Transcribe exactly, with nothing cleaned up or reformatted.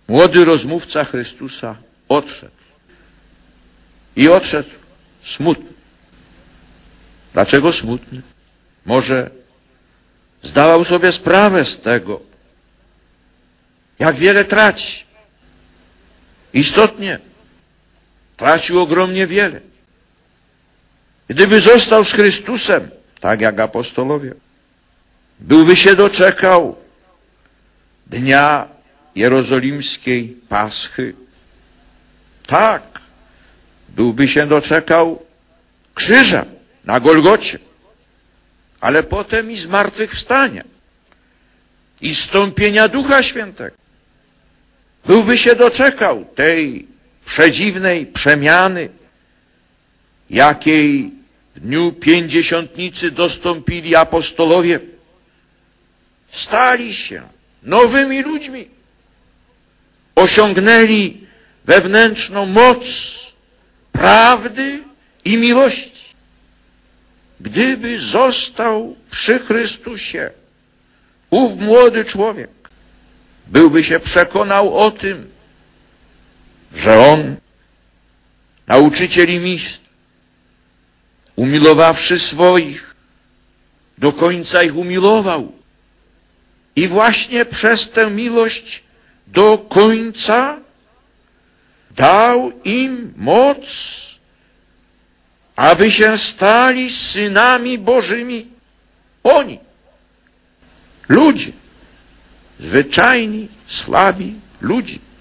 młody rozmówca Chrystusa odszedł. I odszedł smutny. Dlaczego smutny? Może zdawał sobie sprawę z tego, jak wiele traci. Istotnie, tracił ogromnie wiele. Gdyby został z Chrystusem, tak jak apostolowie, byłby się doczekał dnia jerozolimskiej Paschy. Tak, byłby się doczekał krzyża na Golgocie, ale potem i zmartwychwstania, i zstąpienia Ducha Świętego. Byłby się doczekał tej przedziwnej przemiany, jakiej w dniu pięćdziesiątnicy dostąpili apostolowie. Stali się nowymi ludźmi. Osiągnęli wewnętrzną moc prawdy i miłości. Gdyby został przy Chrystusie ów młody człowiek, byłby się przekonał o tym, że on, nauczyciel i mistrz, umilowawszy swoich, do końca ich umilował. I właśnie przez tę miłość do końca dał im moc, aby się stali synami Bożymi. Oni, ludzie, zwyczajni, słabi ludzie.